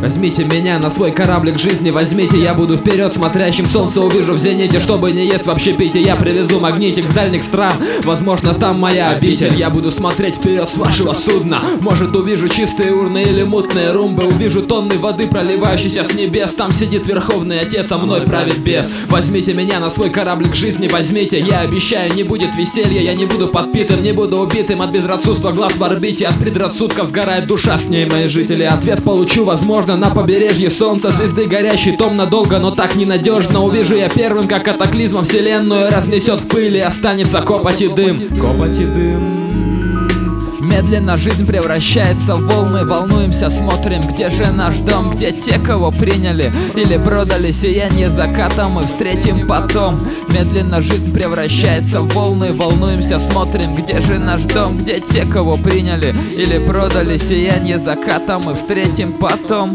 Возьмите меня на свой кораблик жизни, возьмите, я буду вперед смотрящим, солнце увижу в зените. Чтобы не есть в общепите, я привезу магнитик с дальних стран, возможно там моя обитель. Я буду смотреть вперед с вашего судна, может увижу чистые урны или мутные румбы, увижу тонны воды, проливающейся с небес. Там сидит Верховный Отец, а мной правит бес. Возьмите меня на свой кораблик жизни, возьмите, я обещаю, не будет веселья, я не буду подпитым, не буду убитым от безрассудства глаз в орбите. От предрассудков сгорает душа, с ней мои жители. Ответ получу, возможно, на побережье солнца, звезды горящий том надолго, но так ненадежно. Увижу я первым, как катаклизма вселенную разнесет в пыли, останется копоть и дым. Копоть и дым. Медленно жизнь превращается в волны, волнуемся, смотрим, где же наш дом, где те, кого приняли или продали. Сияние заката мы встретим потом. Медленно жизнь превращается в волны, волнуемся, смотрим, где же наш дом, где те, кого приняли или продали. Сияние заката мы встретим потом.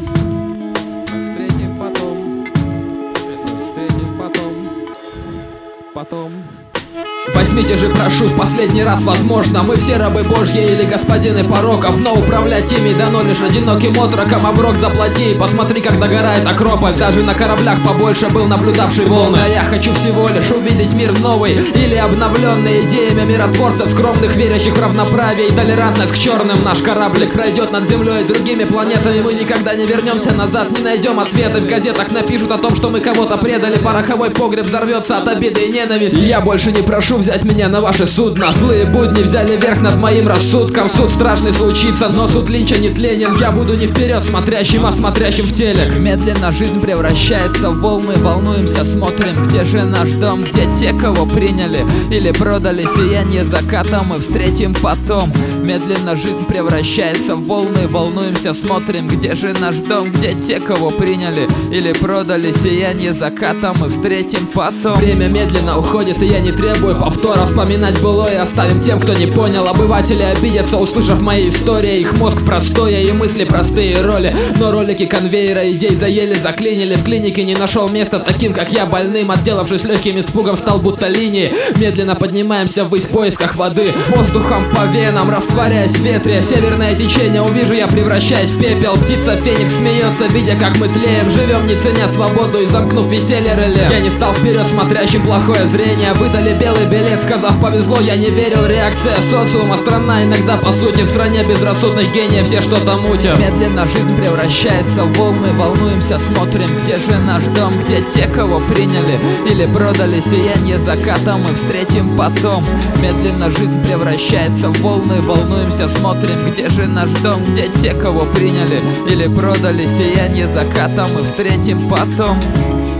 Возьмите же, прошу, в последний раз, возможно, мы все рабы Божьи или господины пороков, но управлять ими дано лишь одиноким отроком. Оброк заплати, посмотри, как догорает Акрополь. Даже на кораблях побольше был наблюдавший волны. А я хочу всего лишь увидеть мир новый или обновленный идеями миротворцев, скромных, верящих в равноправие и толерантность к черным. Наш кораблик пройдет над землей и другими планетами. Мы никогда не вернемся назад, не найдем ответы. В газетах напишут о том, что мы кого-то предали. Пороховой погреб взорвется от обиды и ненависти. И я больше не прошу взять меня на ваше судно. Злые будни взяли верх над моим рассудком. Суд страшный случится, но суд Линча не тленен. Я буду не вперед смотрящим, а смотрящим в телек. Медленно жизнь превращается в волны, волнуемся, смотрим, где же наш дом, где те, кого приняли или продали. Сияние заката мы встретим потом. Медленно жизнь превращается в волны, волнуемся, смотрим, где же наш дом, где те, кого приняли или продали. Сияние заката мы встретим потом. Время медленно уходит, и я не требую повтора. Вспоминать былое оставим тем, кто не понял. Обыватели обидятся, услышав мои истории. Их мозг простое и мысли простые роли. Но ролики конвейера идей заели, заклинили. В клинике не нашел места таким, как я, больным. Отделавшись легким испугом, стал будто линией. Медленно поднимаемся ввысь в поисках воды, воздухом по венам, растворяясь в ветре. Северное течение увижу я, превращаясь в пепел. Птица Феникс смеется, видя, как мы тлеем. Живем, не ценя свободу и замкнув веселье реле. Я не стал вперед смотрящим, плохое зрение. Выдали белый билет, сказав повезло, я не верил. Реакция социума, страна иногда по сути. В стране безрассудных гениев все что-то мутят. Медленно жизнь превращается в волны, волнуемся, смотрим, где же наш дом, где те, кого приняли или продали. Сияние заката мы встретим потом. Медленно жизнь превращается в волны, волнуемся, смотрим, где же наш дом, где те, кого приняли или продали. Сияние заката мы встретим потом.